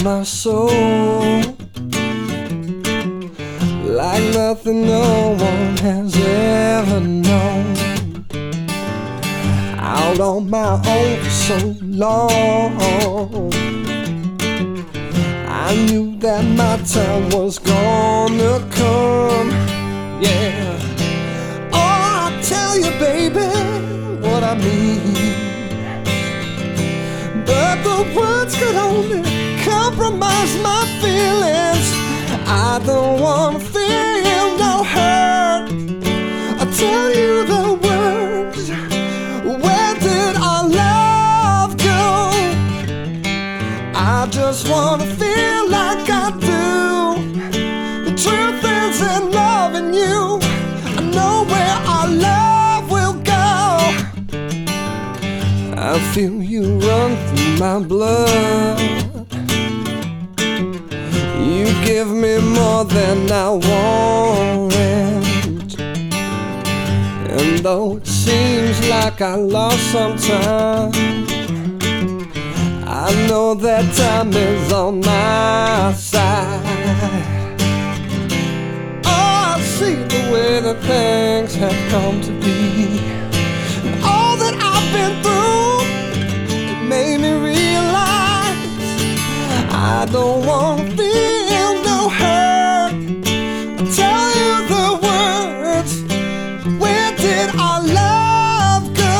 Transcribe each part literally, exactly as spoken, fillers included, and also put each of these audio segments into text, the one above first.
my soul, like nothing no one has ever known. Out on my own for so long, I knew that my time was gonna come. Yeah. Oh, I tell you, baby, what I mean, but the words could only compromise my feelings. I don't wanna feel no hurt. I tell you the words, where did our love go? I just wanna feel like I do. The truth is in loving you, I know where our love will go. I feel you run through my blood. You give me more than I wanted, and though it seems like I lost some time, I know that time is on my side. Oh, I see the way that things have come to be, and all that I've been through, it made me realize I don't want to feel no hurt. I tell you the words, where did our love go?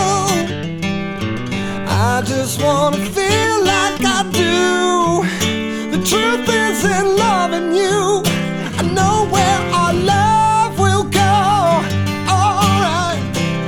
I just want to feel like I do. The truth is in loving you, I know where our love will go. Alright.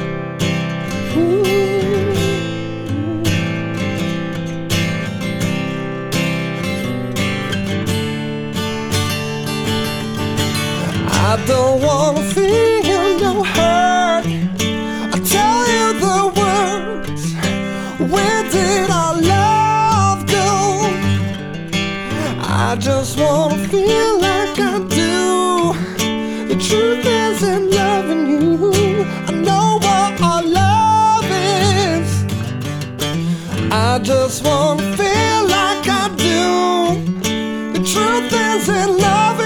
I don't wanna feel no hurt. I tell you the words, where did our love go? I just wanna feel like I do. The truth is in loving you, I know what our love is. I just wanna feel like I do. The truth is in love.